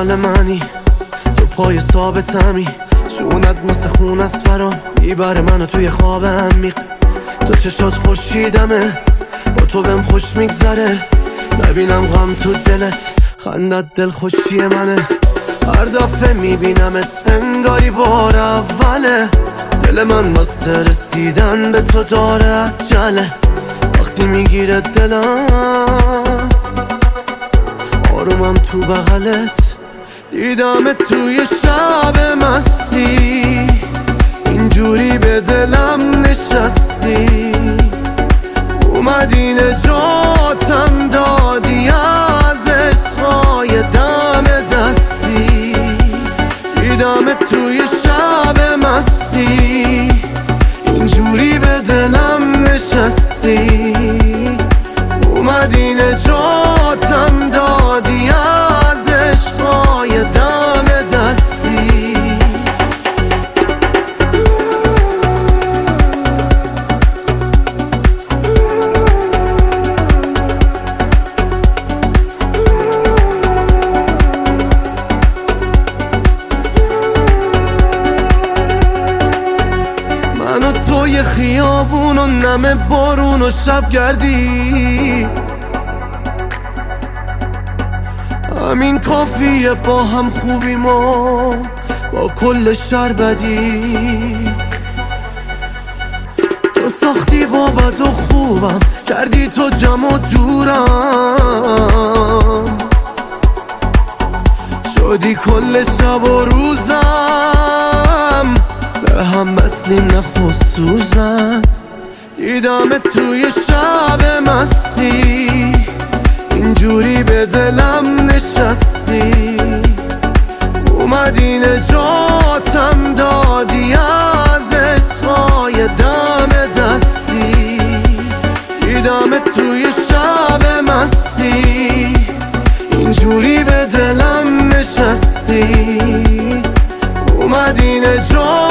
مال منی، تو پای ثابتمی، جونت مثل خون است برام، میبره منو توی خواب عمیق. تو چشات خورشیدمه، با تو بهم خوش میگذره، نبینم غم تو دلت، خندت دل خوشی منه. هر دفعه میبینمت انگاری بار اوله، دل من واسه رسیدن به تو داره عجله. وقتی میگیره دلم آرومم تو بغلت، دیدمت توی شب مستی، اینجوری به دلم نشستی، اومدی نجاتم دادی از عشقای دم دستی. دیدمت توی شب مستی، اینجوری به دلم نشستی، اومدی نجاتم دادی از عشقای دم دستی. من و توی خیابون و نم بارون و شب گردی، همین کافیه با هم خوبیم و با کل شهر بدی. تو ساختی با بد و خوبم، کردی تو جمع و جورم، شدی کل شب و روزم، به هم مثلیم نه خصوصا. دیدمت توی شب مستی، اینجوری به دلم نشستی، اومدی نجاتم دادی از عشقای دم دستی. دیدمت توی شب مستی، اینجوری به دلم نشستی، اومدی نجاتم